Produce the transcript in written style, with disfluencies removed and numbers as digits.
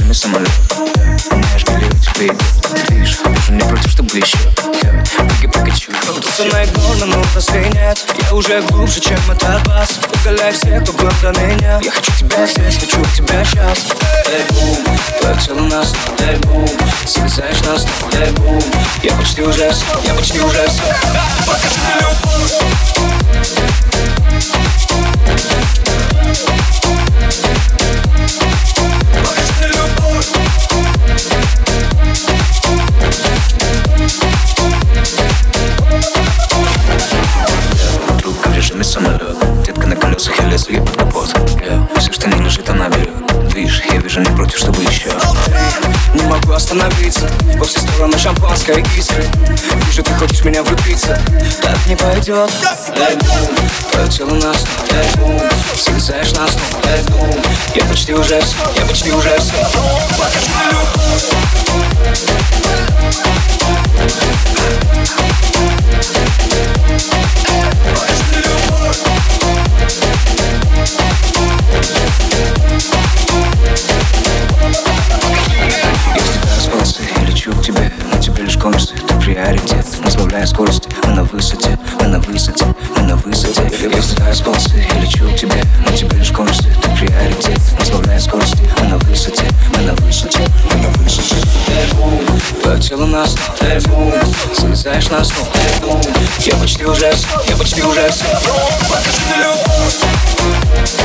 режиме самолет. Меняешь билет, тебе видишь, уже не против, чтобы еще. Пикачу. Тут на игнор, но новостей нет. Я уже глубже, чем этот бас. Угаляй всех, кто глубже меня. Я хочу тебя здесь, хочу тебя сейчас. Эй, бум, твое тело на снова. Эй, бум, слезаешь на снова. Эй, бум, я почти уже все, я почти уже все. Покажи любовь. Самолет, детка на колесах, я лезу ей под капот. Все, что не лежит, она берет. Движ, я вижу, не против, чтобы еще. Не могу остановиться, во все стороны шампанское и искры. Вижу, ты хочешь меня влюбиться, так не пойдет. Эй, бум, твое тело на снова. Эй, бум, слезаешь на снова. Эй, бум, я почти уже все, я почти уже все. Покажи любовь. Кончится, ты приоритет. Не сбавляя скорости, мы на высоте, мы на высоте, мы на высоте. Я взлетаю с полосы и лечу к тебе, но тебе лишь кончится, ты приоритет. Не сбавляя скорости, мы на высоте, мы на высоте, мы на высоте. Эй, бум, твое тело на снова. Эй, бум, слезаешь на снова. Эй, бум, я почти уже все, я почти уже все. Покажи любовь.